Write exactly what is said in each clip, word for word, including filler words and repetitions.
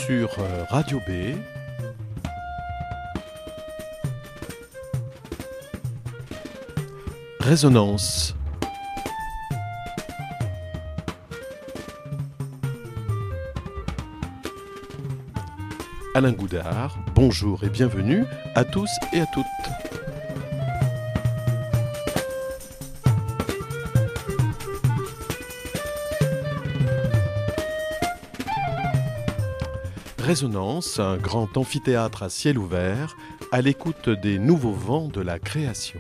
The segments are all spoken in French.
sur Radio B. Résonance. Alain Goudard, bonjour et bienvenue à tous et à toutes. Résonance, un grand amphithéâtre à ciel ouvert, à l'écoute des nouveaux vents de la création.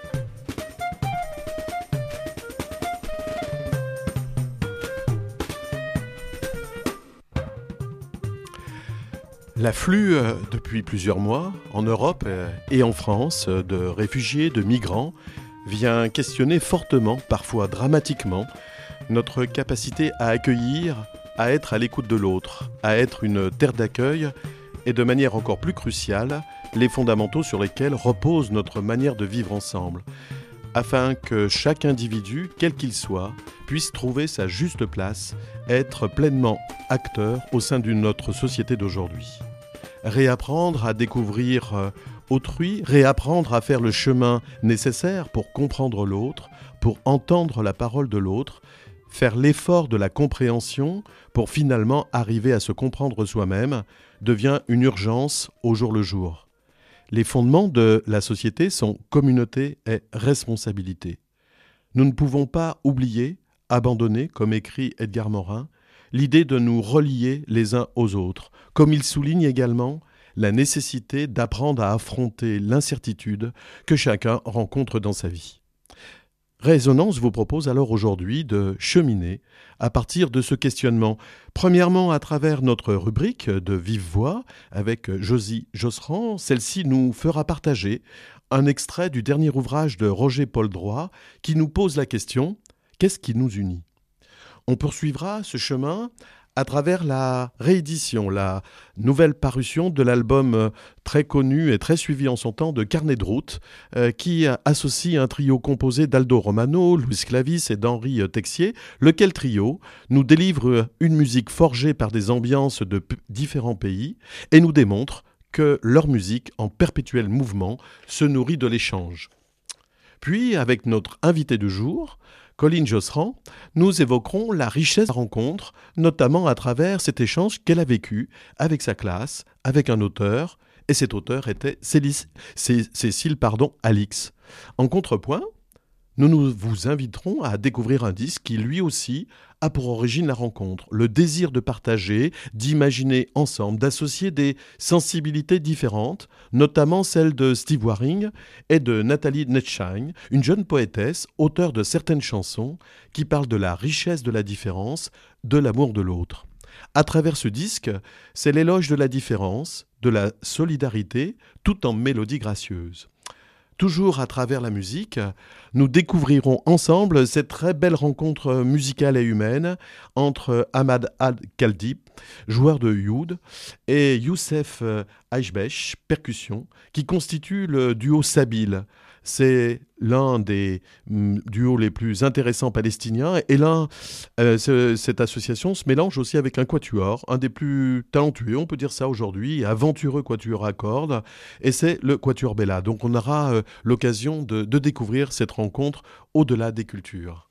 L'afflux, euh, depuis plusieurs mois, en Europe euh, et en France, euh, de réfugiés, de migrants, vient questionner fortement, parfois dramatiquement, notre capacité à accueillir, à être à l'écoute de l'autre, à être une terre d'accueil et de manière encore plus cruciale, les fondamentaux sur lesquels repose notre manière de vivre ensemble, afin que chaque individu, quel qu'il soit, puisse trouver sa juste place, être pleinement acteur au sein de notre société d'aujourd'hui. Réapprendre à découvrir autrui, réapprendre à faire le chemin nécessaire pour comprendre l'autre, pour entendre la parole de l'autre, faire l'effort de la compréhension pour finalement arriver à se comprendre soi-même devient une urgence au jour le jour. Les fondements de la société sont communauté et responsabilité. Nous ne pouvons pas oublier, abandonner, comme écrit Edgar Morin, l'idée de nous relier les uns aux autres, comme il souligne également la nécessité d'apprendre à affronter l'incertitude que chacun rencontre dans sa vie. Résonance vous propose alors aujourd'hui de cheminer à partir de ce questionnement. Premièrement, à travers notre rubrique de Vive Voix avec Josie Josserand, celle-ci nous fera partager un extrait du dernier ouvrage de Roger Paul Droit qui nous pose la question « Qu'est-ce qui nous unit ?» On poursuivra ce chemin à travers la réédition, la nouvelle parution de l'album très connu et très suivi en son temps de Carnet de route, euh, qui associe un trio composé d'Aldo Romano, Louis Clavis et d'Henri Texier, lequel trio nous délivre une musique forgée par des ambiances de p- différents pays et nous démontre que leur musique, en perpétuel mouvement, se nourrit de l'échange. Puis, avec notre invité du jour, Colline Josserand, nous évoquerons la richesse de la rencontre, notamment à travers cet échange qu'elle a vécu avec sa classe, avec un auteur, et cet auteur était Célis, Cé, Cécile pardon, Alix. En contrepoint, nous, nous vous inviterons à découvrir un disque qui, lui aussi, a pour origine la rencontre, le désir de partager, d'imaginer ensemble, d'associer des sensibilités différentes, notamment celles de Steve Waring et de Nathalie Netschein, une jeune poétesse, auteure de certaines chansons qui parlent de la richesse de la différence, de l'amour de l'autre. À travers ce disque, c'est l'éloge de la différence, de la solidarité, tout en mélodie gracieuse. Toujours à travers la musique, nous découvrirons ensemble cette très belle rencontre musicale et humaine entre Ahmad Al-Khaldi, joueur de oud, et Youssef Aïchbech, percussion, qui constitue le duo Sabile. C'est l'un des mm, duos les plus intéressants palestiniens. Et là, euh, ce, cette association se mélange aussi avec un quatuor, un des plus talentueux, on peut dire ça aujourd'hui, aventureux quatuor à cordes, et c'est le quatuor Bella. Donc on aura euh, l'occasion de, de découvrir cette rencontre au-delà des cultures.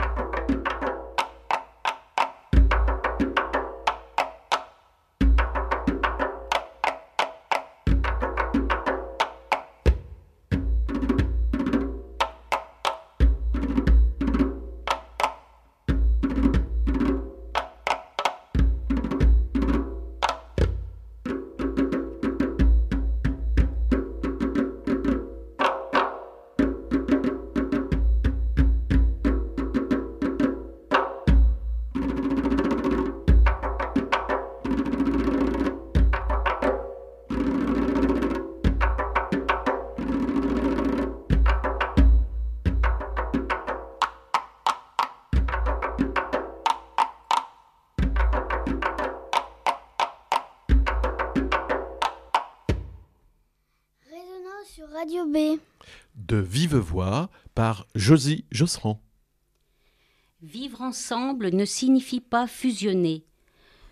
sur Radio B. De Vive Voix par Josie Josserand. Vivre ensemble ne signifie pas fusionner.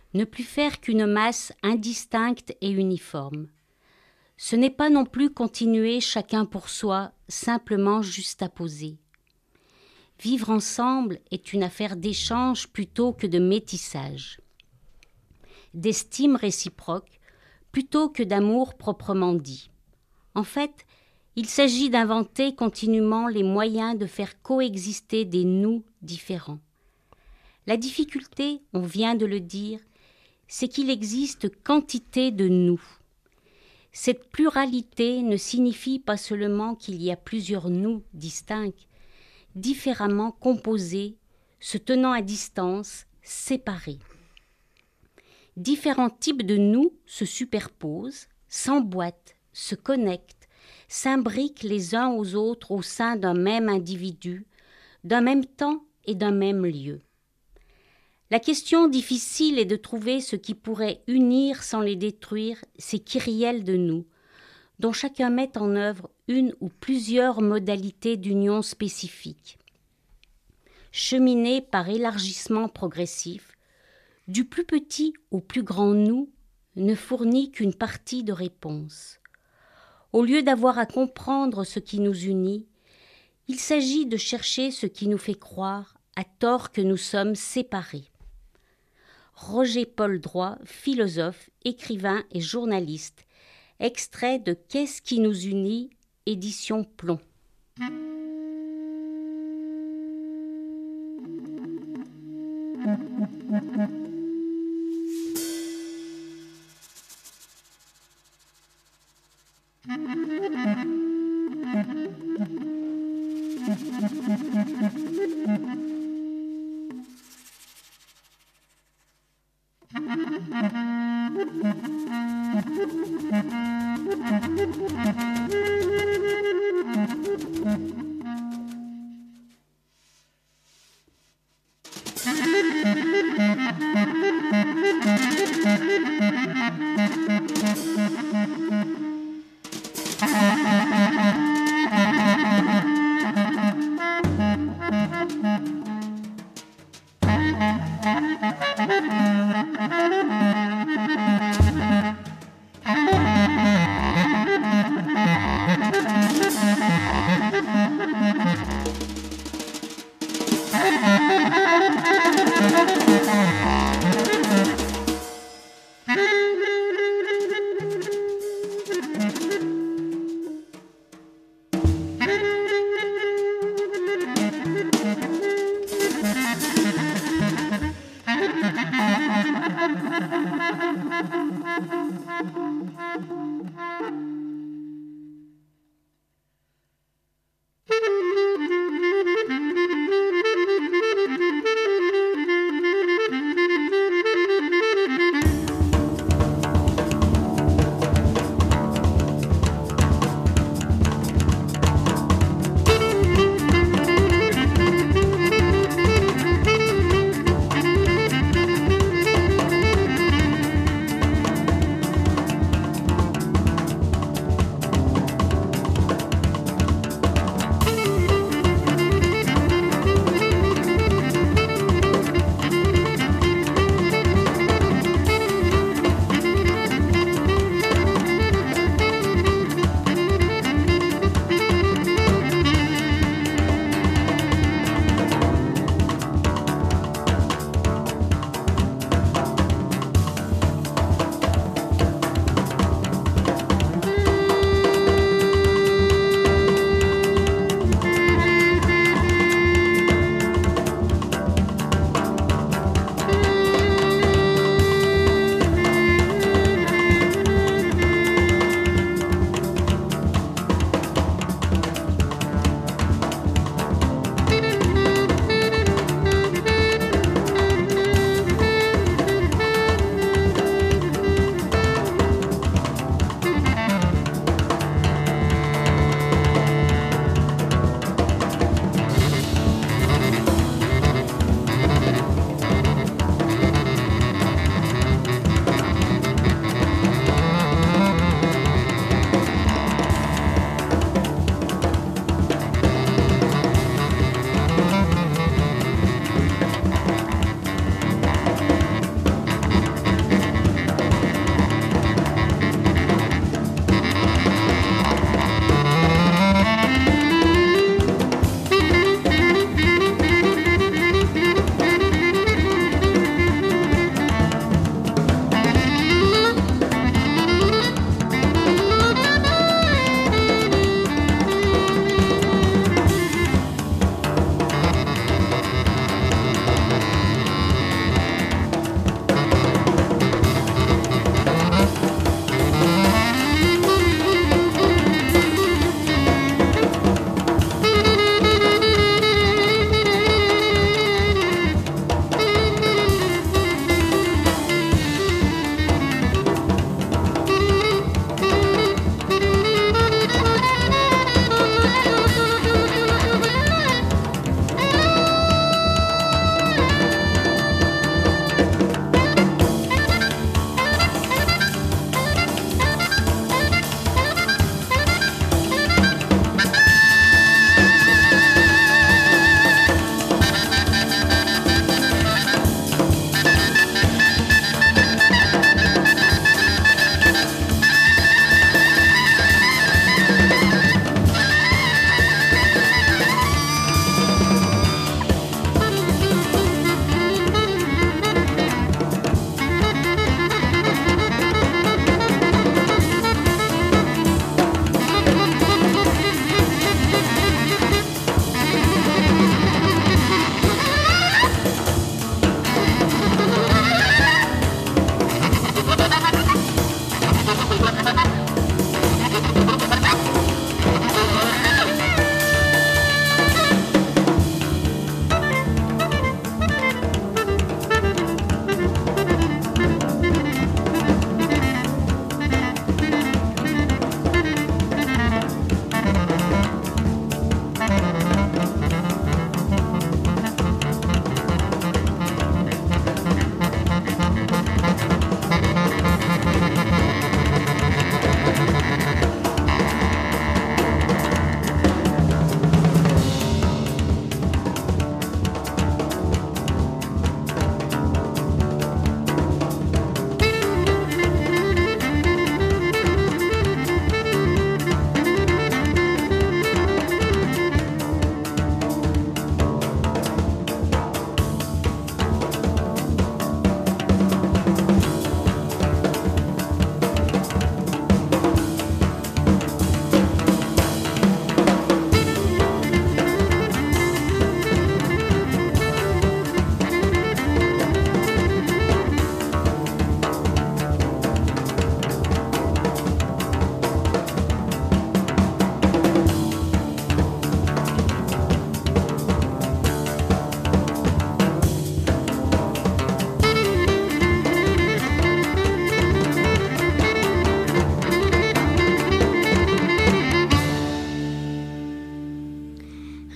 ne plus faire qu'une masse indistincte et uniforme. Ce n'est pas non plus continuer chacun pour soi, simplement juxtaposer. Vivre ensemble est une affaire d'échange plutôt que de métissage, d'estime réciproque plutôt que d'amour proprement dit. En fait, il s'agit d'inventer continuellement les moyens de faire coexister des nous différents. La difficulté, on vient de le dire, c'est qu'il existe quantité de nous. Cette pluralité ne signifie pas seulement qu'il y a plusieurs nous distincts, différemment composés, se tenant à distance, séparés. Différents types de nous se superposent, s'emboîtent, se connectent, s'imbriquent les uns aux autres au sein d'un même individu, d'un même temps et d'un même lieu. La question difficile est de trouver ce qui pourrait unir sans les détruire ces kyrielles de nous, dont chacun met en œuvre une ou plusieurs modalités d'union spécifiques. Cheminer par élargissement progressif, du plus petit au plus grand nous, ne fournit qu'une partie de réponse. Au lieu d'avoir à comprendre ce qui nous unit, il s'agit de chercher ce qui nous fait croire, à tort, que nous sommes séparés. Roger-Paul Droit, philosophe, écrivain et journaliste, extrait de Qu'est-ce qui nous unit, édition Plomb.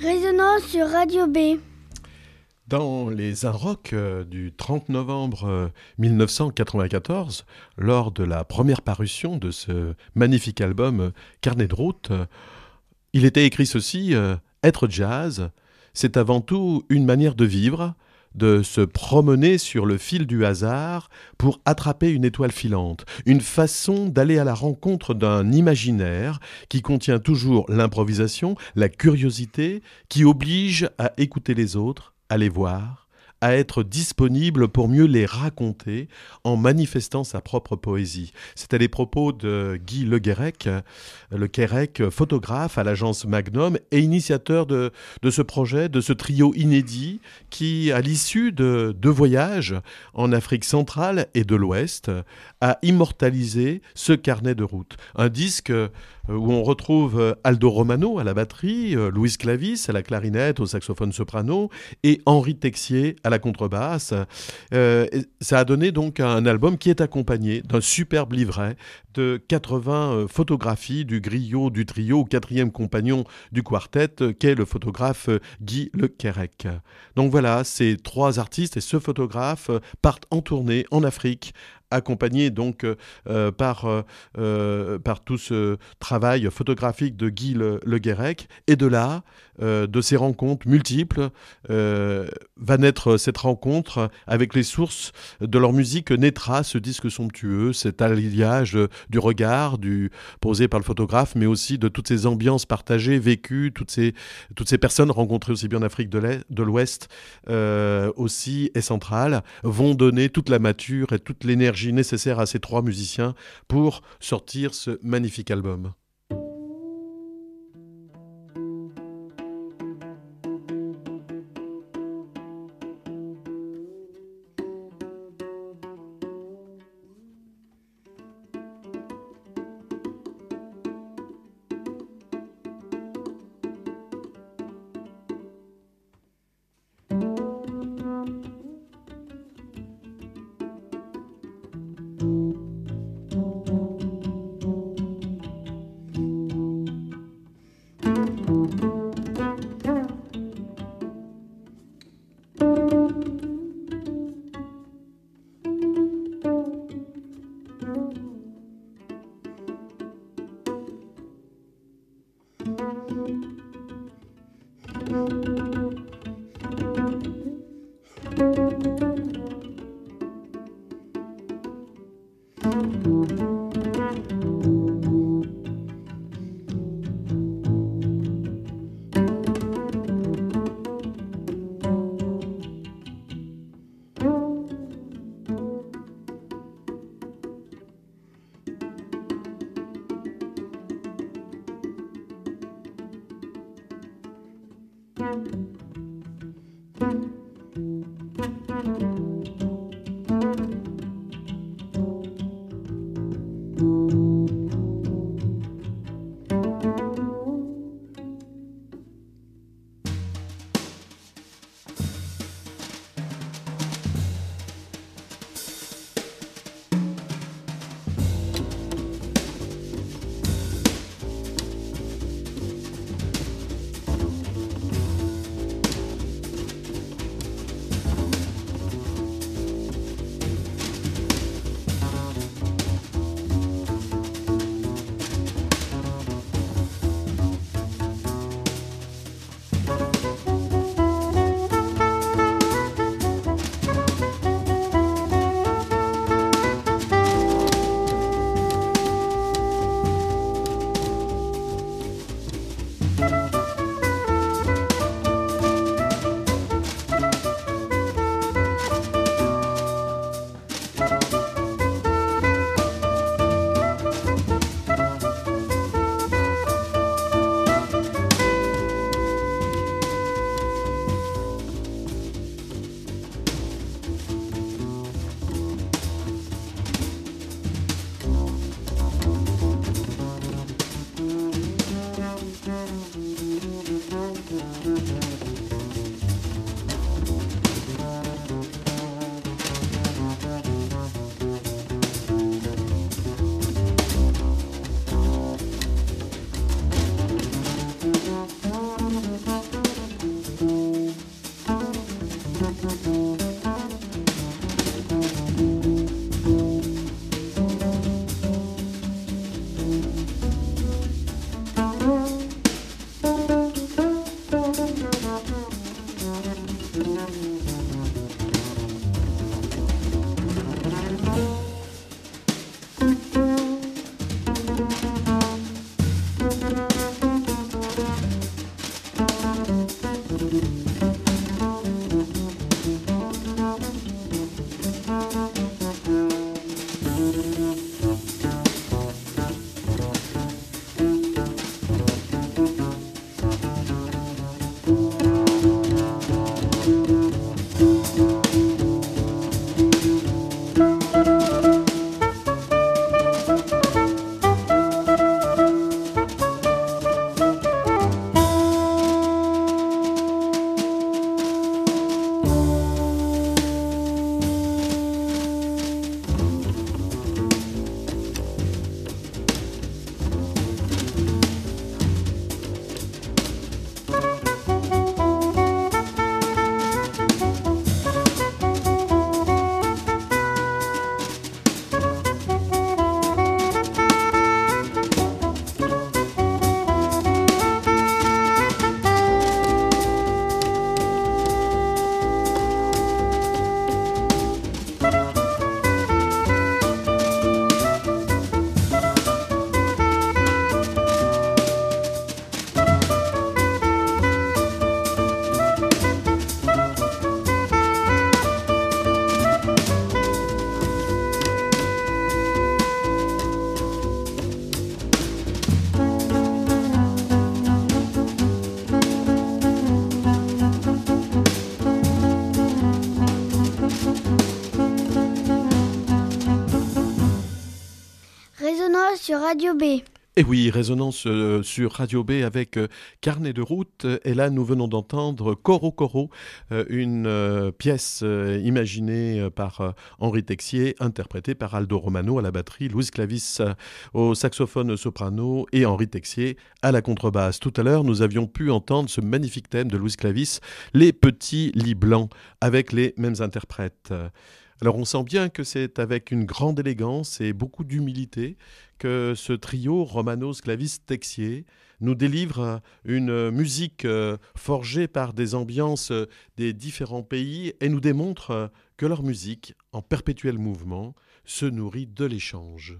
Résonance sur Radio B. Dans les Inrocks euh, du trente novembre euh, mille neuf cent quatre-vingt-quatorze, lors de la première parution de ce magnifique album euh, Carnet de route, euh, il était écrit ceci, euh, « Être jazz, c'est avant tout une manière de vivre, de se promener sur le fil du hasard pour attraper une étoile filante, une façon d'aller à la rencontre d'un imaginaire qui contient toujours l'improvisation, la curiosité, qui oblige à écouter les autres, à les voir, à être disponible pour mieux les raconter en manifestant sa propre poésie. » C'était les propos de Guy Le Guérec, Le Guérec, photographe à l'agence Magnum et initiateur de, de ce projet, de ce trio inédit qui, à l'issue de deux voyages en Afrique centrale et de l'Ouest, a immortalisé ce carnet de route. Un disque où on retrouve Aldo Romano à la batterie, Louis Clavis à la clarinette, au saxophone soprano et Henri Texier à la contrebasse. Euh, ça a donné donc un album qui est accompagné d'un superbe livret de quatre-vingts photographies du griot du trio, quatrième compagnon du quartet, qu'est le photographe Guy Le Guérec. Donc voilà, ces trois artistes et ce photographe partent en tournée en Afrique, accompagné donc euh, par, euh, par tout ce travail photographique de Guy Le, Le Guérec. Et de là, euh, de ces rencontres multiples, euh, va naître cette rencontre avec les sources de leur musique, naîtra ce disque somptueux, cet alliage du regard du, posé par le photographe, mais aussi de toutes ces ambiances partagées, vécues, toutes ces, toutes ces personnes rencontrées aussi bien en Afrique de l'Ouest euh, aussi et centrale, vont donner toute la mature et toute l'énergie nécessaire à ces trois musiciens pour sortir ce magnifique album. sur Radio B. Et oui, résonance euh, sur Radio B avec euh, Carnet de route. Et là, nous venons d'entendre Coro Coro, euh, une euh, pièce euh, imaginée euh, par euh, Henri Texier, interprétée par Aldo Romano à la batterie, Louis Clavis euh, au saxophone soprano et Henri Texier à la contrebasse. Tout à l'heure, nous avions pu entendre ce magnifique thème de Louis Clavis, Les petits lits blancs, avec les mêmes interprètes. Alors on sent bien que c'est avec une grande élégance et beaucoup d'humilité que ce trio Romano-Clavis-Texier nous délivre une musique forgée par des ambiances des différents pays et nous démontre que leur musique, en perpétuel mouvement, se nourrit de l'échange.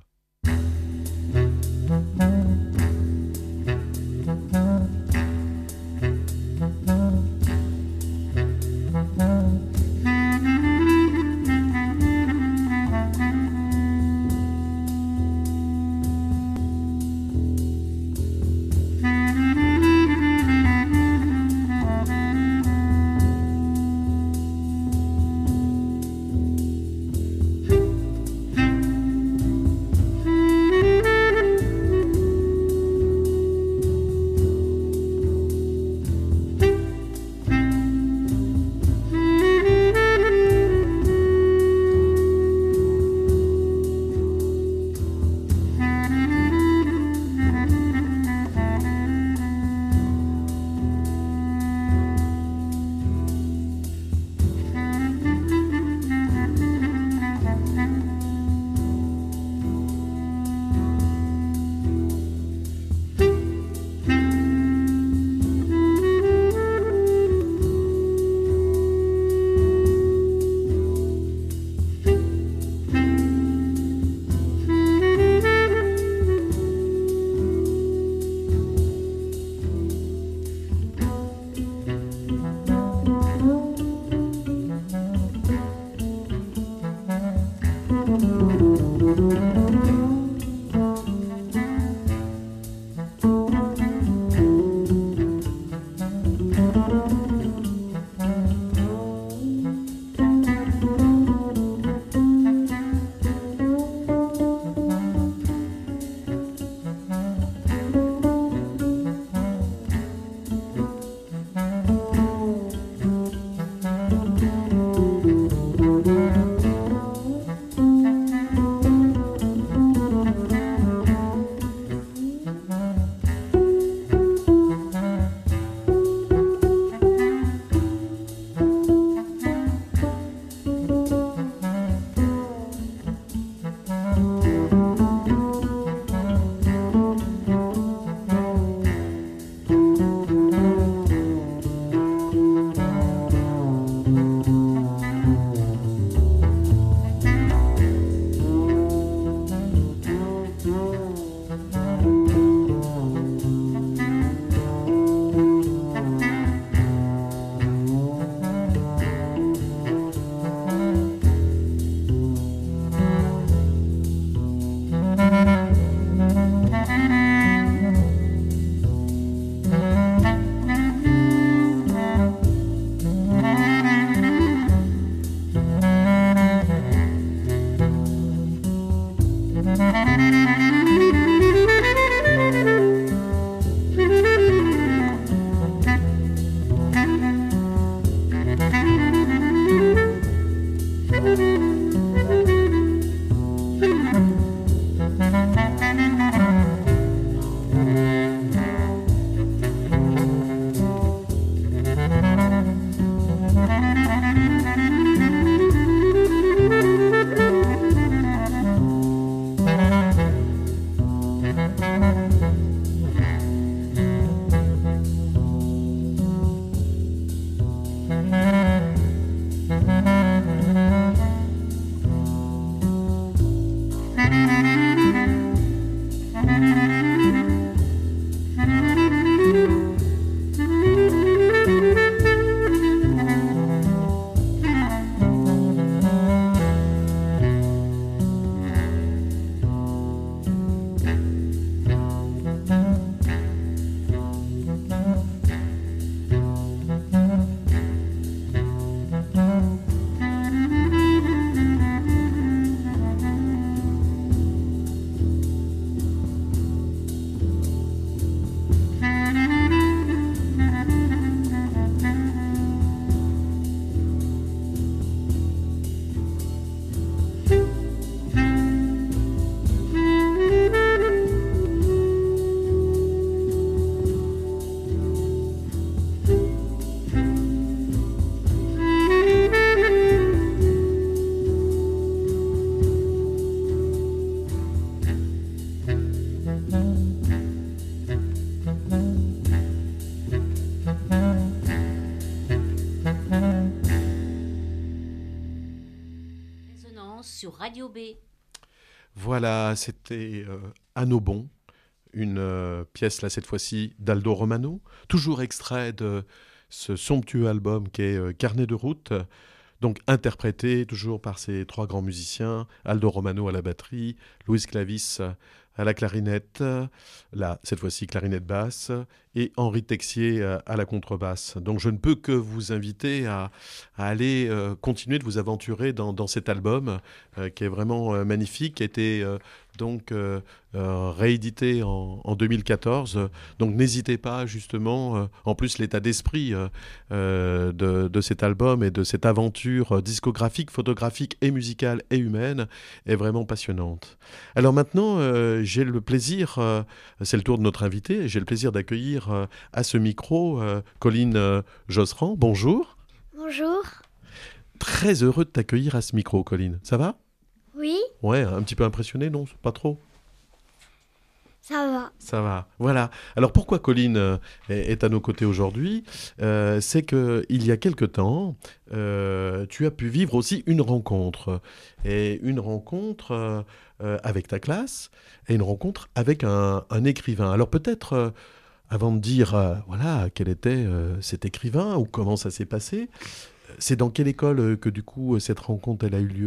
sur Radio B. Voilà, c'était euh, À nos bons, une euh, pièce, là, cette fois-ci, d'Aldo Romano, toujours extrait de ce somptueux album qui est euh, Carnet de route, donc interprété toujours par ces trois grands musiciens, Aldo Romano à la batterie, Luis Clavis à la clarinette, là, cette fois-ci clarinette basse, et Henri Texier à la contrebasse. Donc je ne peux que vous inviter à, à aller euh, continuer de vous aventurer dans, dans cet album euh, qui est vraiment euh, magnifique, qui a été euh, donc euh, euh, réédité en, en deux mille quatorze. Donc n'hésitez pas justement, euh, en plus l'état d'esprit euh, euh, de, de cet album et de cette aventure discographique, photographique et musicale et humaine est vraiment passionnante. Alors maintenant, euh, j'ai le plaisir, euh, c'est le tour de notre invité, j'ai le plaisir d'accueillir euh, à ce micro euh, Colline euh, Josserand. Bonjour. Bonjour. Très heureux de t'accueillir à ce micro, Colline. Ça va ? Oui, Ouais, un petit peu impressionné, non ? Pas trop ? ça va. Ça va, voilà. Alors pourquoi Colline euh, est, est à nos côtés aujourd'hui ? Euh, C'est qu'il y a quelque temps, euh, tu as pu vivre aussi une rencontre. Et une rencontre euh, euh, avec ta classe et une rencontre avec un, un écrivain. Alors peut-être, euh, avant de dire euh, voilà, quel était euh, cet écrivain ou comment ça s'est passé, c'est dans quelle école euh, que du coup cette rencontre elle a eu lieu ?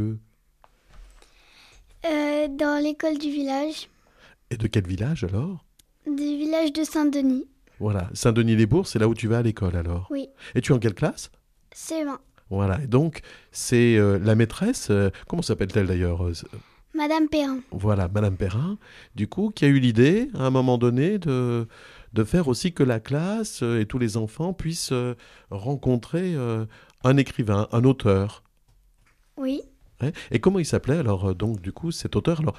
Euh, dans l'école du village, Et de quel village alors ? du village de Saint-Denis. Voilà, Saint-Denis-les-Bourgs, c'est là où tu vas à l'école alors. Oui, Et tu es en quelle classe ? c'est vingt. Voilà, et donc c'est euh, la maîtresse, euh, comment s'appelle-t-elle d'ailleurs euh, Madame Perrin. Voilà, Madame Perrin, du coup, qui a eu l'idée, à un moment donné, de, de faire aussi que la classe euh, et tous les enfants puissent euh, rencontrer euh, un écrivain, un auteur. Oui. Ouais. Et comment il s'appelait alors, euh, donc, du coup, cet auteur alors,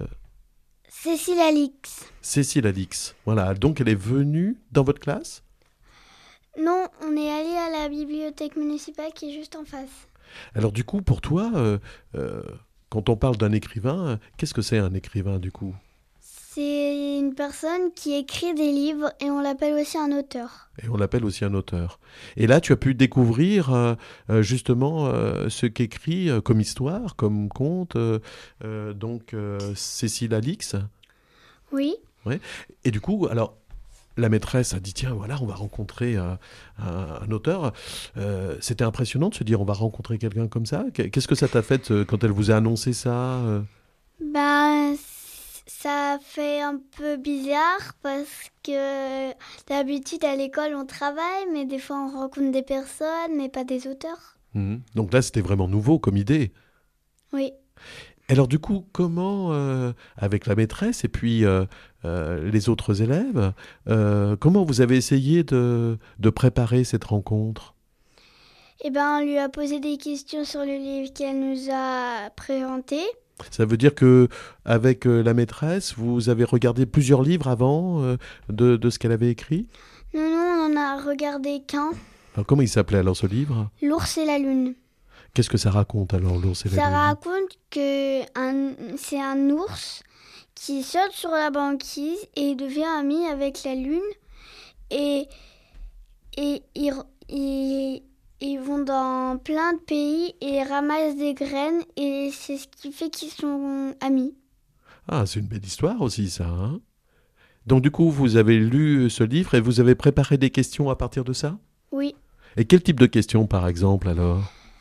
Cécile Alix. Cécile Alix. Voilà, donc elle est venue dans votre classe ? Non, on est allé à la bibliothèque municipale qui est juste en face. Alors, du coup, pour toi, euh, euh, quand on parle d'un écrivain, euh, qu'est-ce que c'est un écrivain, du coup ? C'est une personne qui écrit des livres et on l'appelle aussi un auteur. Et on l'appelle aussi un auteur. Et là, tu as pu découvrir euh, euh, justement euh, ce qu'écrit euh, comme histoire, comme conte, euh, euh, donc euh, Cécile Alix. Oui, Et du coup, alors, la maîtresse a dit, tiens, voilà, on va rencontrer euh, un, un auteur. Euh, c'était impressionnant de se dire, on va rencontrer quelqu'un comme ça. Qu'est-ce que ça t'a fait euh, quand elle vous a annoncé ça euh ben ça fait un peu bizarre parce que d'habitude à l'école on travaille, mais des fois on rencontre des personnes, mais pas des auteurs. Mhm. Donc là, c'était vraiment nouveau comme idée. Oui. Alors du coup, comment, euh, avec la maîtresse et puis euh, euh, les autres élèves, euh, comment vous avez essayé de, de préparer cette rencontre ? Eh ben, on lui a posé des questions sur le livre qu'elle nous a présenté. Ça veut dire que avec euh, la maîtresse, vous avez regardé plusieurs livres avant euh, de, de ce qu'elle avait écrit ? Non, non, on en a regardé qu'un. Alors comment il s'appelait alors ce livre ? L'ours et la lune. Qu'est-ce que ça raconte alors, l'ours et la Ça lune ? raconte que un, c'est un ours qui saute sur la banquise et devient ami avec la lune. Et, et ils, ils, ils vont dans plein de pays et ramassent des graines. Et c'est ce qui fait qu'ils sont amis. Ah, c'est une belle histoire aussi ça, hein ? Donc du coup, vous avez lu ce livre et vous avez préparé des questions à partir de ça ? Oui. Et quel type de questions par exemple alors ?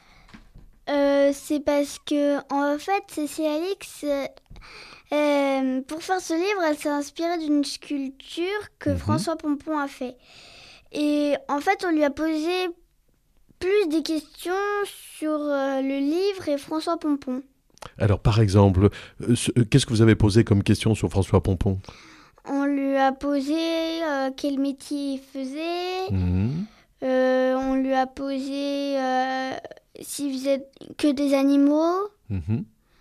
Euh, c'est parce que, en fait, Cécile Alix, euh, euh, pour faire ce livre, elle s'est inspirée d'une sculpture que Mhm. François Pompon a fait. Et en fait, on lui a posé plus des questions sur euh, le livre et François Pompon. Alors, par exemple, euh, ce- euh, qu'est-ce que vous avez posé comme question sur François Pompon ? On lui a posé euh, quel métier il faisait. Mhm. Euh, on lui a posé euh, s'il faisait que des animaux. Mhm.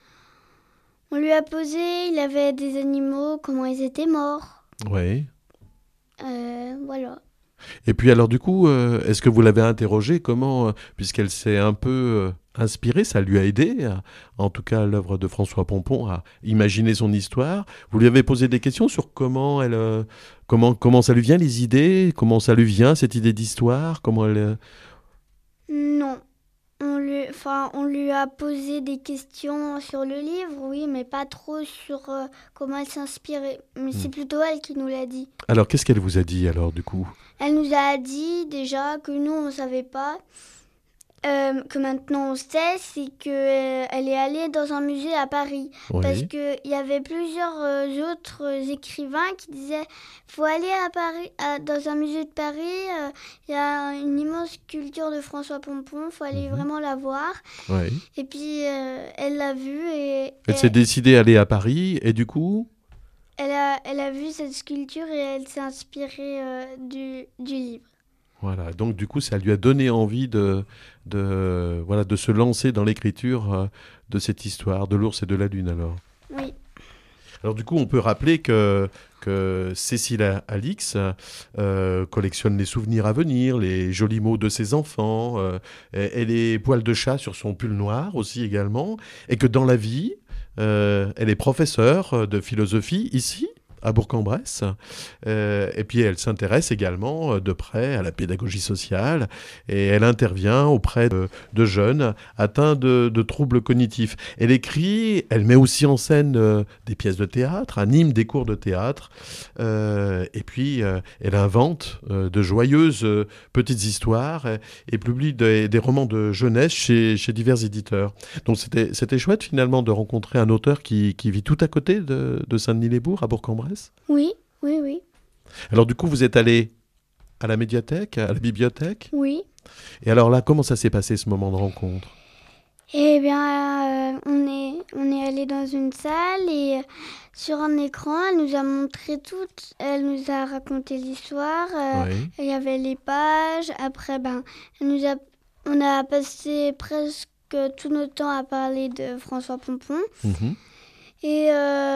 On lui a posé, il avait des animaux, comment ils étaient morts. Oui. Euh, voilà. Et puis alors du coup, euh, est-ce que vous l'avez interrogée comment, euh, puisqu'elle s'est un peu euh, inspirée, ça lui a aidé, à- en tout cas l'œuvre de François Pompon, à imaginer son histoire. Vous lui avez posé des questions sur comment elle, euh, comment comment ça lui vient les idées, comment ça lui vient cette idée d'histoire, comment elle. euh, Non. On lui, enfin, on lui a posé des questions sur le livre, oui, mais pas trop sur euh, comment elle s'inspirait. Mais c'est plutôt elle qui nous l'a dit. Alors, qu'est-ce qu'elle vous a dit alors, du coup ? Elle nous a dit déjà que nous, on ne savait pas, euh, que maintenant on sait, c'est qu'elle est allée dans un musée à Paris. Oui. Parce qu'il y avait plusieurs euh, autres écrivains qui disaient « faut aller à Paris, à- dans un musée de Paris, il euh, y a une immense sculpture de François Pompon, il faut aller Mhm. vraiment la voir. Oui. » Et puis, euh, elle l'a vue et, Elle et s'est décidée à aller à Paris, et du coup, elle, a, elle a vu cette sculpture et elle s'est inspirée euh, du, du livre. voilà. Donc, du coup, ça lui a donné envie de, de, voilà, de se lancer dans l'écriture euh, de cette histoire de l'ours et de la lune, alors. Oui, Alors, du coup, on peut rappeler que, que Cécile Alix euh, collectionne les souvenirs à venir, les jolis mots de ses enfants, euh, et, et les poils de chat sur son pull noir aussi également, et que dans la vie, euh, elle est professeure de philosophie ici, à Bourg-en-Bresse, euh, et puis elle s'intéresse également de près à la pédagogie sociale, et elle intervient auprès de, de jeunes atteints de, de troubles cognitifs. Elle écrit, elle met aussi en scène euh, des pièces de théâtre, anime des cours de théâtre, euh, et puis euh, elle invente euh, de joyeuses euh, petites histoires et, et publie des, des romans de jeunesse chez, chez divers éditeurs. Donc c'était, c'était chouette finalement de rencontrer un auteur qui, qui vit tout à côté de, de Saint-Denis-les-Bourgs, à Bourg-en-Bresse. oui, oui, oui, Alors du coup, vous êtes allé à la médiathèque, à la bibliothèque. oui. Et alors là, comment ça s'est passé ce moment de rencontre ? Eh bien, euh, on est, on est allé dans une salle et euh, sur un écran, elle nous a montré tout, elle nous a raconté l'histoire, euh, Oui. il y avait les pages, après, ben, elle nous a, on a passé presque tout notre temps à parler de François Pompon Mhm. et,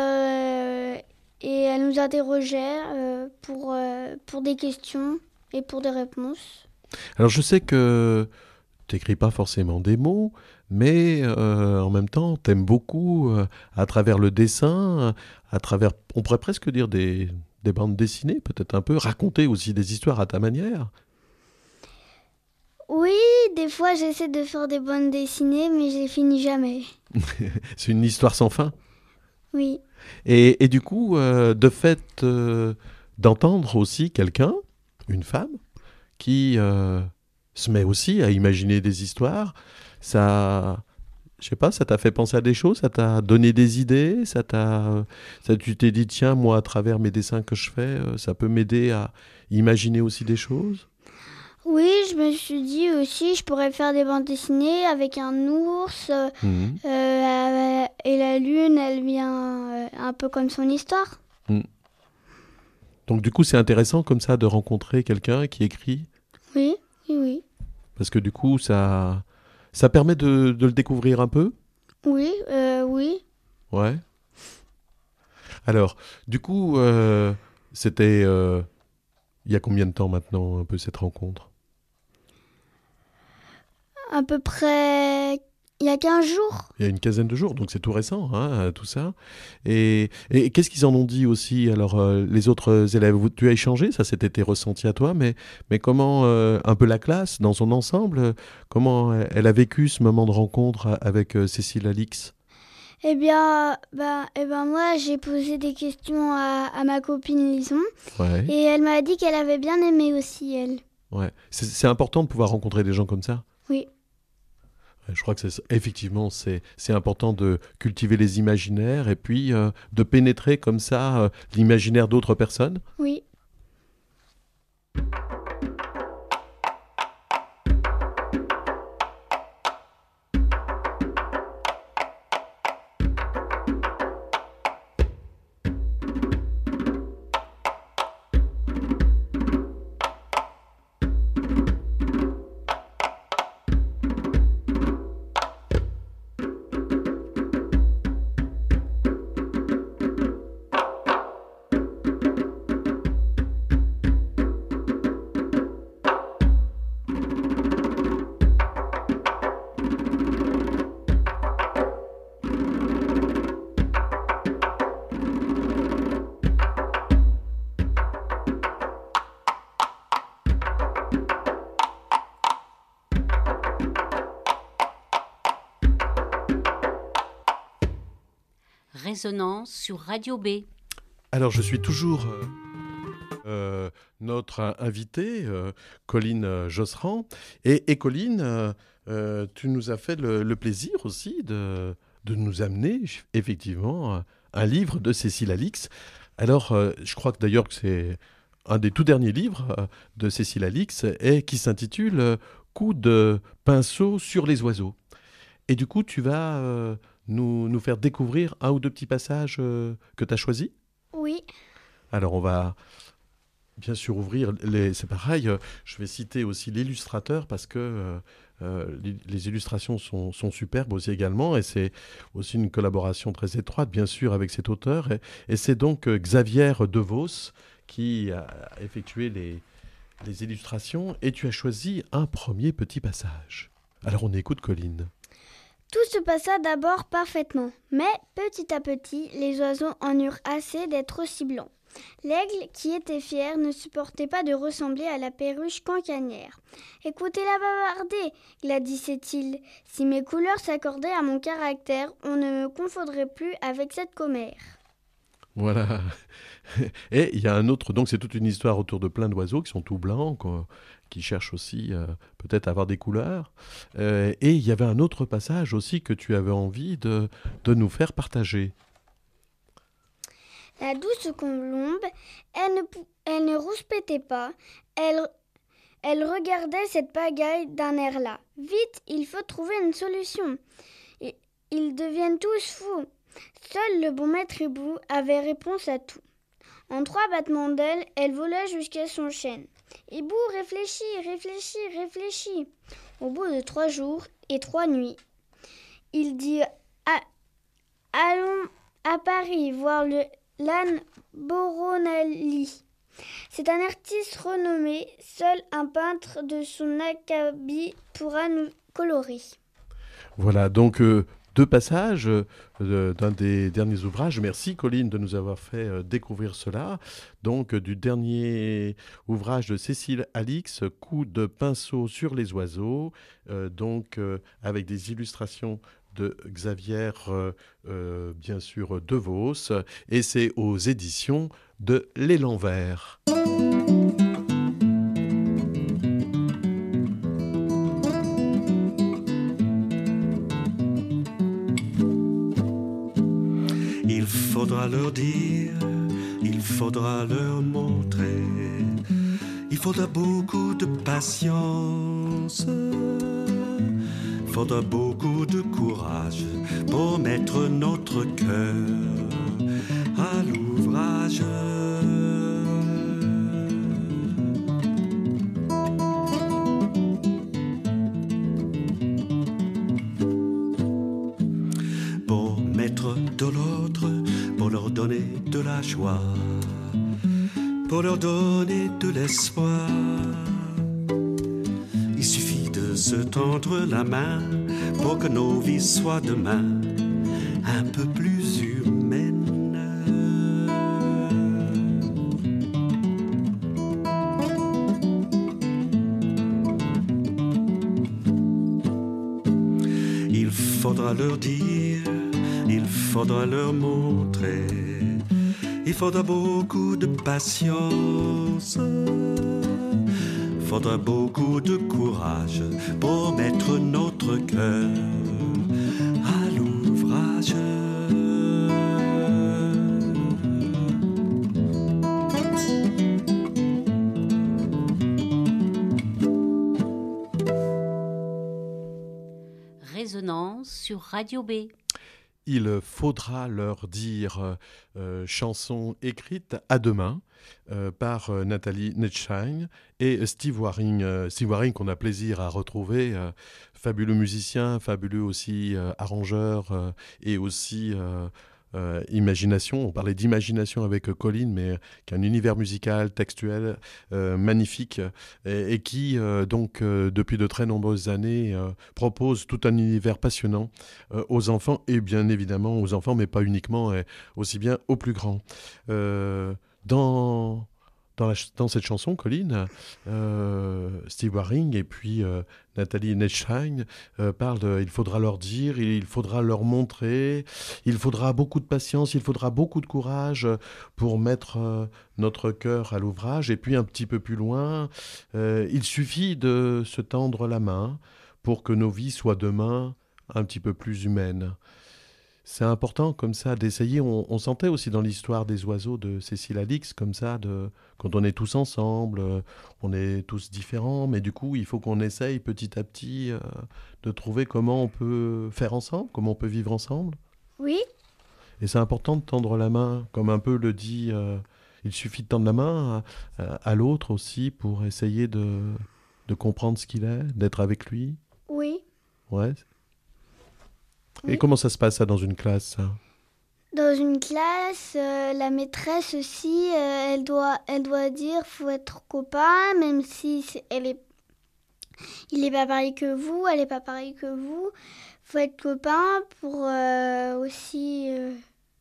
euh, et elle nous interrogeait euh, pour, euh, pour des questions et pour des réponses. Alors je sais que tu n'écris pas forcément des mots, mais euh, en même temps, tu aimes beaucoup, euh, à travers le dessin, à travers, on pourrait presque dire des, des bandes dessinées, peut-être un peu, raconter aussi des histoires à ta manière. Oui, des fois j'essaie de faire des bandes dessinées, mais je les finis jamais. C'est une histoire sans fin. Oui, Et, et du coup, euh, de fait euh, d'entendre aussi quelqu'un, une femme, qui euh, se met aussi à imaginer des histoires, ça, je sais pas, ça t'a fait penser à des choses, ça t'a donné des idées, ça t'a, ça, tu t'es dit tiens, moi à travers mes dessins que je fais, euh, ça peut m'aider à imaginer aussi des choses. oui, je me suis dit aussi, je pourrais faire des bandes dessinées avec un ours, euh, Mhm. euh, et la lune, elle vient euh, un peu comme son histoire. Donc du coup, c'est intéressant comme ça de rencontrer quelqu'un qui écrit, Oui, oui, oui. parce que du coup, ça, ça permet de, de le découvrir un peu. Oui, euh, oui. Ouais. Alors, du coup, euh, c'était euh, il y a combien de temps maintenant un peu cette rencontre ? À peu près il y a quinze jours. Il y a une quinzaine de jours, donc c'est tout récent, hein, tout ça. Et, et qu'est-ce qu'ils en ont dit aussi, alors, euh, les autres élèves ? Vous- Tu as échangé, ça c'était tes ressentis à toi, mais, mais comment, euh, un peu la classe, dans son ensemble, euh, comment euh, elle a vécu ce moment de rencontre a- avec euh, Cécile Alix ? Eh bien, bah, eh ben moi, j'ai posé des questions à, à ma copine Lison, Ouais, et elle m'a dit qu'elle avait bien aimé aussi, elle. ouais. C'est, c'est important de pouvoir rencontrer des gens comme ça ? Oui. Ouais, je crois que c'est, effectivement, c'est, c'est important de cultiver les imaginaires et puis euh, de pénétrer comme ça euh, l'imaginaire d'autres personnes. Oui. Résonance sur Radio B. Alors, je suis toujours euh, euh, notre invitée, euh, Colline euh, Josserand. Et, et Colline, euh, euh, tu nous as fait le, le plaisir aussi de, de nous amener, effectivement, un livre de Cécile Alix. Alors, euh, je crois que d'ailleurs que c'est un des tout derniers livres euh, de Cécile Alix et qui s'intitule euh, « Coup de pinceau sur les oiseaux ». Et du coup, tu vas euh, nous, nous faire découvrir un ou deux petits passages euh, que tu as choisis ? Oui. Alors, on va bien sûr ouvrir. Les... C'est pareil, euh, je vais citer aussi l'illustrateur parce que euh, euh, les, les illustrations sont, sont superbes aussi également. Et c'est aussi une collaboration très étroite, bien sûr, avec cet auteur. Et, et c'est donc euh, Xavier Devos qui a effectué les, les illustrations. Et tu as choisi un premier petit passage. Alors, on écoute Colline. Tout se passa d'abord parfaitement, mais petit à petit, les oiseaux en eurent assez d'être aussi blancs. L'aigle, qui était fier, ne supportait pas de ressembler à la perruche cancanière. « Écoutez-la bavarder, gladissait-il. Si mes couleurs s'accordaient à mon caractère, on ne me confondrait plus avec cette commère. » Voilà. Et il y a un autre, donc c'est toute une histoire autour de plein d'oiseaux qui sont tout blancs, quoi, qui cherchent aussi euh, peut-être à avoir des couleurs. Euh, et il y avait un autre passage aussi que tu avais envie de, de nous faire partager. La douce colombe, elle ne, elle ne rouspétait pas, elle, elle regardait cette pagaille d'un air là. « Vite, il faut trouver une solution. Ils, ils deviennent tous fous. » Seul le bon maître hibou avait réponse à tout. En trois battements d'ailes, elle volait jusqu'à son chêne. Hibou réfléchit, réfléchit, réfléchit. Au bout de trois jours et trois nuits, il dit ah, « Allons à Paris voir le l'âne Boronali. C'est un artiste renommé. Seul un peintre de son acabit pourra nous colorer. » Voilà, donc... Euh... Deux passages euh, d'un des derniers ouvrages. Merci Colline de nous avoir fait euh, découvrir cela. Donc euh, du dernier ouvrage de Cécile Alix, Coup de pinceau sur les oiseaux, euh, donc euh, avec des illustrations de Xavier, euh, euh, bien sûr, Devos, et c'est aux éditions de L'Élan Vert. Il faudra leur dire, il faudra leur montrer, il faudra beaucoup de patience, il faudra beaucoup de courage pour mettre notre cœur à l'ouvrage. Pour mettre de l'autre, pour leur donner de la joie, pour leur donner de l'espoir. Il suffit de se tendre la main pour que nos vies soient demain un peu plus humaines. Il faudra leur dire, il faudra leur montrer, il faudra beaucoup de patience, il faudra beaucoup de courage pour mettre notre cœur à l'ouvrage. Résonance sur Radio B. Il faudra leur dire euh, chanson écrite à deux mains euh, par euh, Nathalie Netschein et Steve Waring. Euh, Steve Waring qu'on a plaisir à retrouver, euh, fabuleux musicien, fabuleux aussi euh, arrangeur euh, et aussi euh, euh, imagination. On parlait d'imagination avec euh, Colline, mais qui a un univers musical, textuel, euh, magnifique et, et qui, euh, donc, euh, depuis de très nombreuses années, euh, propose tout un univers passionnant euh, aux enfants et bien évidemment aux enfants, mais pas uniquement, et aussi bien aux plus grands. Euh, dans... dans, la, dans cette chanson, Colline, euh, Steve Waring et puis euh, Nathalie Netschein euh, parlent de, il faudra leur dire, il faudra leur montrer, il faudra beaucoup de patience, il faudra beaucoup de courage pour mettre euh, notre cœur à l'ouvrage. Et puis un petit peu plus loin, euh, il suffit de se tendre la main pour que nos vies soient demain un petit peu plus humaines. C'est important comme ça d'essayer. On, on sentait aussi dans l'histoire des oiseaux de Cécile Alix, comme ça, de, quand on est tous ensemble, euh, on est tous différents, mais du coup, il faut qu'on essaye petit à petit euh, de trouver comment on peut faire ensemble, comment on peut vivre ensemble. Oui. Et c'est important de tendre la main, comme un peu le dit, euh, il suffit de tendre la main à, à, à l'autre aussi pour essayer de, de comprendre ce qu'il est, d'être avec lui. Oui. Ouais. Et Oui. comment ça se passe ça dans une classe ça ? Dans une classe, euh, la maîtresse aussi, euh, elle doit, elle doit dire faut être copain, même si c'est- elle est, il n'est pas pareil que vous, elle n'est pas pareille que vous. Faut être copain pour euh, aussi. euh,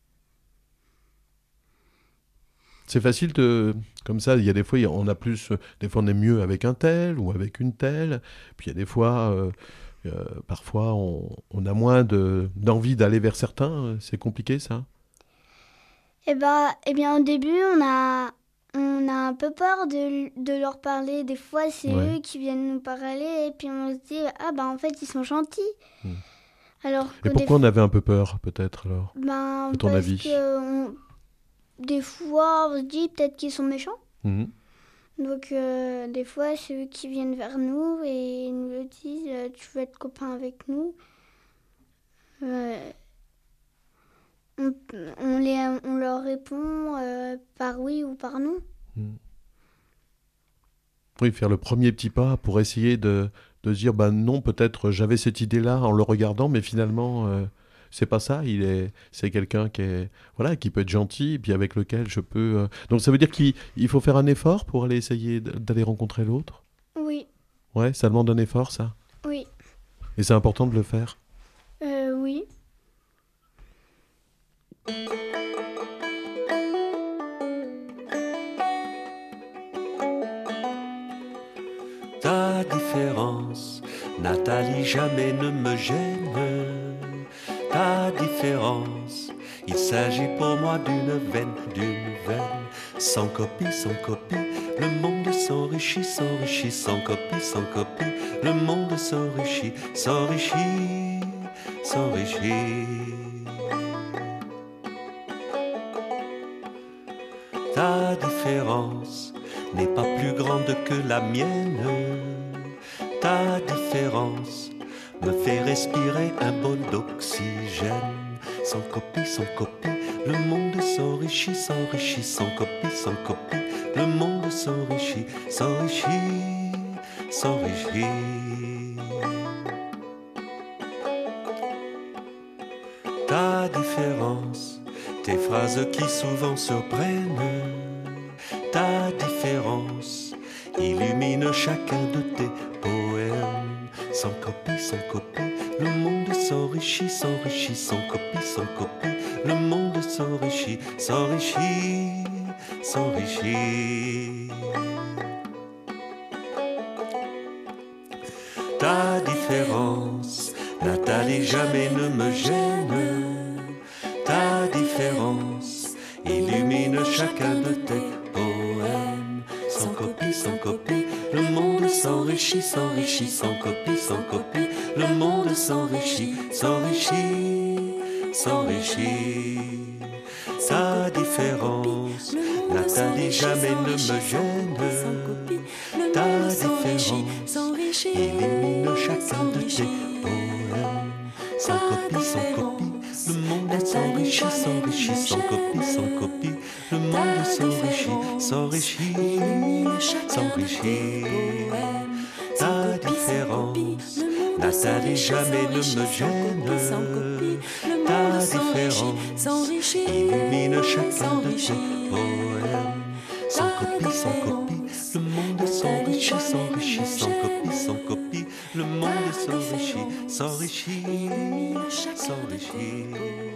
C'est facile de, comme ça, il y a des fois, on a plus, des fois on est mieux avec un tel ou avec une telle, puis il y a des fois, euh, euh, parfois on, on a moins de, d'envie d'aller vers certains, c'est compliqué ça ? Eh ben, eh bien, au début, on a, on a un peu peur de, de leur parler. Des fois, c'est Ouais. eux qui viennent nous parler, et puis on se dit ah ben en fait ils sont gentils. Hmm. Alors que Et des pourquoi on avait un peu peur, peut-être, alors ? Ben, à ton parce avis que on- des fois, on se dit peut-être qu'ils sont méchants. Mhm. Donc, euh, des fois, c'est eux qui viennent vers nous et ils nous le disent euh, tu veux être copain avec nous. Euh, on, on les, on leur répond euh, par oui ou par non. Oui, faire le premier petit pas pour essayer de, de se dire, ben non, peut-être j'avais cette idée-là en le regardant, mais finalement, euh, c'est pas ça. Il est, c'est quelqu'un qui est, voilà, qui peut être gentil, et puis avec lequel je peux. euh, Donc ça veut dire qu'il il faut faire un effort pour aller essayer d- d'aller rencontrer l'autre. Oui, Ouais, ça demande un effort, ça. oui, Et c'est important de le faire. euh, oui. Ta différence, Nathalie, jamais ne me gêne. Ta différence, il s'agit pour moi d'une veine, d'une veine. Sans copie, sans copie, le monde s'enrichit, s'enrichit. Sans copie, sans copie, le monde s'enrichit, s'enrichit, s'enrichit. Ta différence n'est pas plus grande que la mienne. Ta différence me fait respirer un bol d'oxygène. Sans copie, sans copie, le monde s'enrichit, s'enrichit. Sans copie, sans copie, le monde s'enrichit, s'enrichit, s'enrichit. Ta différence, tes phrases qui souvent surprennent. Ta différence illumine chacun de tes poèmes. Sans copie, sans copie, le monde s'enrichit, s'enrichit. Sans copie, sans copie, le monde s'enrichit, s'enrichit, s'enrichit. Ta différence, Nathalie, jamais ne me gêne. Ta différence illumine chacun de tes poèmes. Sans copie, sans copie, le monde s'enrichit, s'enrichit. Sans copie, sans copie, le monde s'enrichit, s'enrichit, s'enrichit. Ta différence, Nathalie, jamais ne me gêne. Ta différence illumine chacun de tes poèmes. Sans copie, sans copie, le monde s'enrichit, s'enrichit. Sans copie, sans copie, le monde s'enrichit, s'enrichit, s'enrichit. Ta différence, Nathalie, jamais ne me gêne. Ta différence illumine chacun de tes poèmes. Sans copie, sans copie, le monde s'enrichit, s'enrichit. Sans copie, sans copie, le monde s'enrichit, s'enrichit, s'enrichit.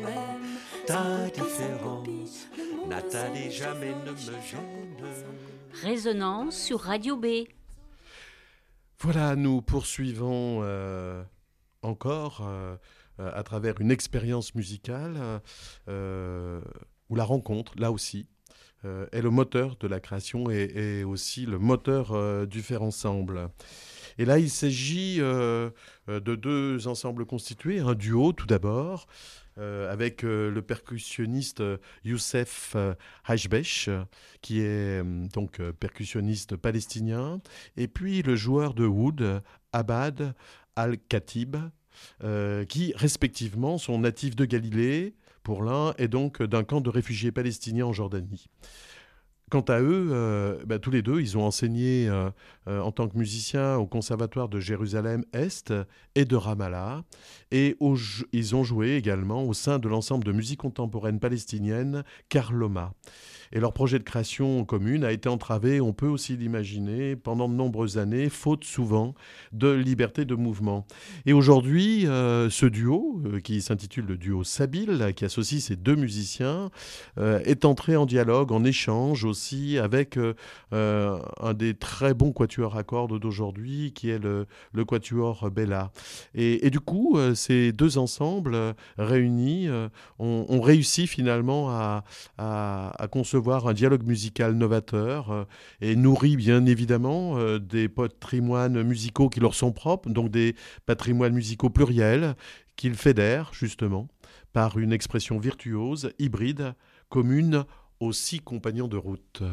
Ta différence, Nathalie, jamais ne me gêne. Résonance sur Radio B. Voilà, nous poursuivons euh, encore euh, à travers une expérience musicale euh, où la rencontre, là aussi, euh, est le moteur de la création et, et aussi le moteur euh, du faire ensemble. Et là, il s'agit euh, de deux ensembles constitués, un duo tout d'abord, euh, avec euh, le percussionniste euh, Youssef euh, Hajbesh, qui est euh, donc euh, percussionniste palestinien, et puis le joueur de oud, Abad Al-Khatib, euh, qui respectivement sont natifs de Galilée, pour l'un, et donc d'un camp de réfugiés palestiniens en Jordanie. Quant à eux, euh, bah, tous les deux, ils ont enseigné euh, euh, en tant que musiciens au Conservatoire de Jérusalem-Est et de Ramallah. Et au, ils ont joué également au sein de l'ensemble de musique contemporaine palestinienne Karloma. Et leur projet de création commune a été entravé, on peut aussi l'imaginer, pendant de nombreuses années, faute souvent de liberté de mouvement. Et aujourd'hui, euh, ce duo, euh, qui s'intitule le duo Sabil, qui associe ces deux musiciens, euh, est entré en dialogue, en échange aussi avec euh, euh, un des très bons quatuors à cordes d'aujourd'hui, qui est le, le quatuor Bella. Et, et du coup, euh, ces deux ensembles euh, réunis euh, ont, ont réussi finalement à, à, à concevoir un dialogue musical novateur euh, et nourri bien évidemment euh, des patrimoines musicaux qui leur sont propres, donc des patrimoines musicaux pluriels qu'ils fédèrent justement par une expression virtuose, hybride, commune aux six compagnons de route.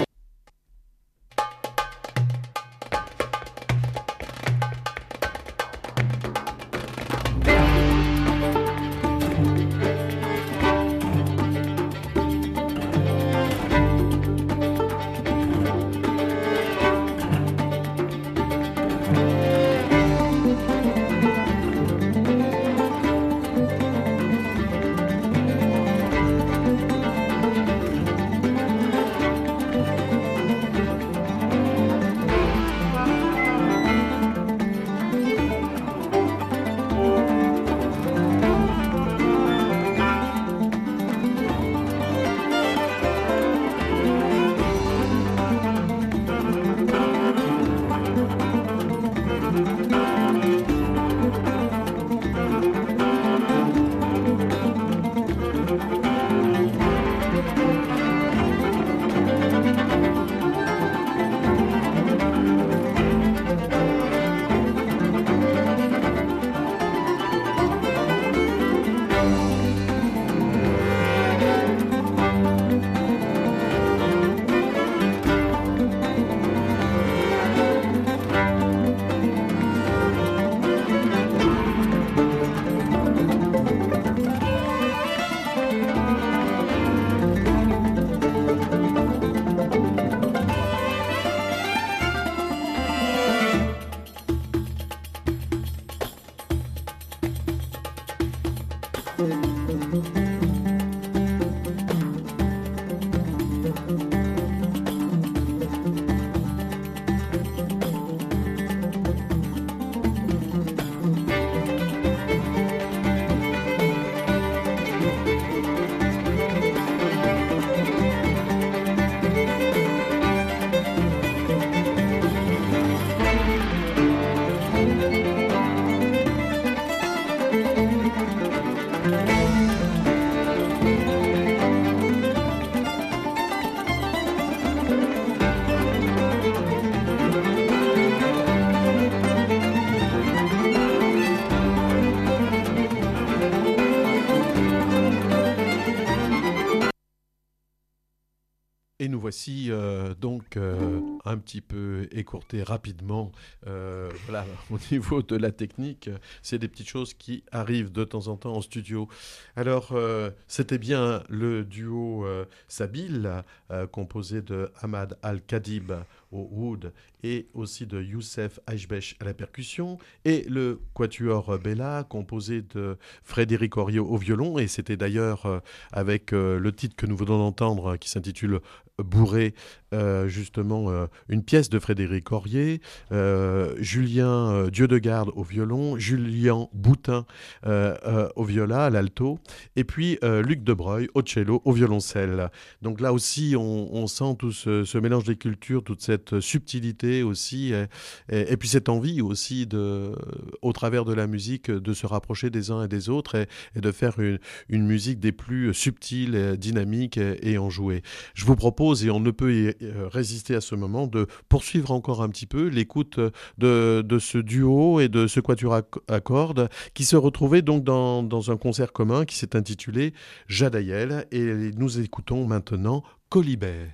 Et nous voici euh, donc euh, un petit peu écourtés rapidement. Euh, voilà, au niveau de la technique, c'est des petites choses qui arrivent de temps en temps en studio. Alors, euh, c'était bien le duo euh, Sabil, euh, composé de Ahmad Al-Khatib au oud et aussi de Youssef Aïchbech à la percussion, et le quatuor Bella composé de Frédéric Oriot au violon, et c'était d'ailleurs euh, avec euh, le titre que nous venons d'entendre qui s'intitule Bourré, euh, justement euh, une pièce de Frédéric Oriot, euh, Julien euh, Dieudegarde au violon, Julien Boutin euh, euh, au viola, à l'alto, et puis euh, Luc Debreuil au cello, au violoncelle. Donc là aussi, on, on sent tout ce, ce mélange des cultures, toute cette subtilité aussi, et, et, et puis cette envie aussi, de, au travers de la musique, de se rapprocher des uns et des autres, et, et de faire une, une musique des plus subtiles, dynamiques et, et enjouées. Je vous propose, et on ne peut y résister à ce moment, de poursuivre encore un petit peu l'écoute de, de ce duo et de ce quatuor à cordes qui se retrouvait donc dans, dans un concert commun qui s'est intitulé Jadaïel, et nous écoutons maintenant Colibet.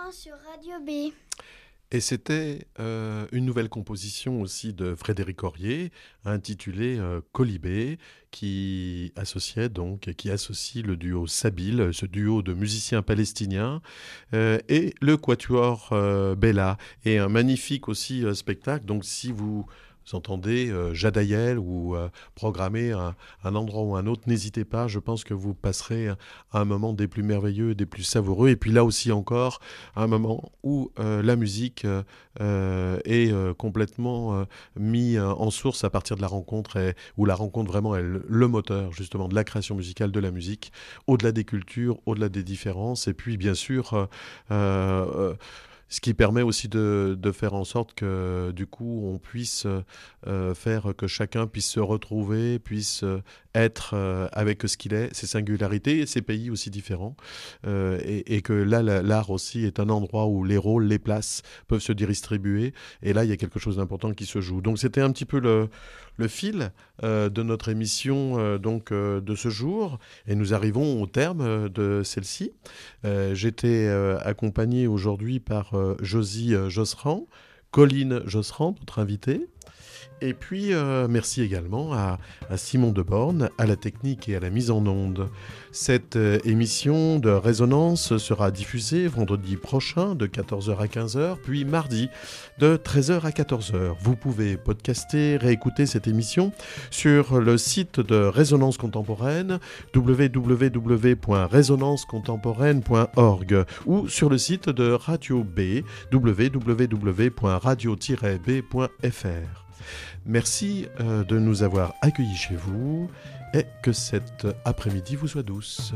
demain sur Radio B. Et c'était euh, une nouvelle composition aussi de Frédéric Aurier, intitulée euh, Colibé, qui associait donc, qui associe le duo Sabile, ce duo de musiciens palestiniens, euh, et le quatuor euh, Bella, et un magnifique aussi euh, spectacle. Donc si vous entendez euh, Jadaïel ou euh, programmer un, un endroit ou un autre, n'hésitez pas, je pense que vous passerez un, un moment des plus merveilleux, des plus savoureux. Et puis là aussi encore, un moment où euh, la musique euh, euh, est euh, complètement euh, mise en source à partir de la rencontre, et, où la rencontre vraiment est le, le moteur justement de la création musicale, de la musique, au-delà des cultures, au-delà des différences. Et puis bien sûr... Euh, euh, Ce qui permet aussi de, de faire en sorte que, du coup, on puisse euh, faire que chacun puisse se retrouver, puisse euh, être euh, avec ce qu'il est, ses singularités, ses pays aussi différents. Euh, et, et que là, l'art aussi est un endroit où les rôles, les places peuvent se distribuer. Et là, il y a quelque chose d'important qui se joue. Donc, c'était un petit peu le, le fil euh, de notre émission euh, donc, euh, de ce jour. Et nous arrivons au terme de celle-ci. Euh, J'étais euh, accompagné aujourd'hui par euh, Josie euh, Josserand, Colline Josserand, notre invitée. Et puis, euh, merci également à, à Simon Deborne, à la technique et à la mise en onde. Cette euh, émission de Résonance sera diffusée vendredi prochain de quatorze heures à quinze heures, puis mardi de treize heures à quatorze heures. Vous pouvez podcaster, réécouter cette émission sur le site de Résonance Contemporaine, w w w point résonance contemporaine point org, ou sur le site de Radio B, w w w point radio tiret b point f r. Merci euh, de nous avoir accueillis chez vous et que cet après-midi vous soit douce.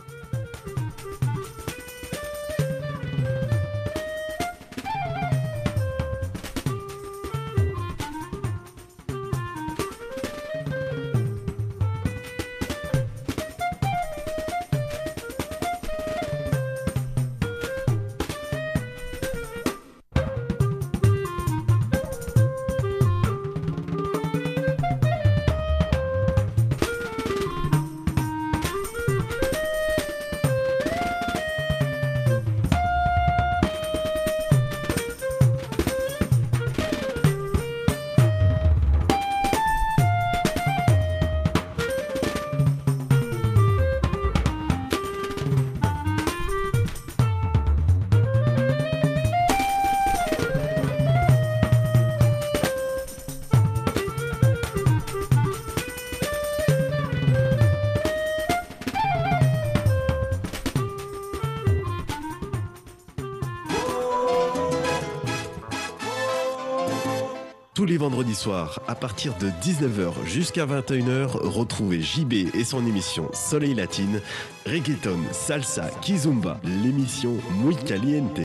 Tous les vendredis soirs, à partir de dix-neuf heures jusqu'à vingt et une heures, retrouvez J B et son émission Soleil Latine, Reggaeton, Salsa, Kizumba, l'émission Muy Caliente.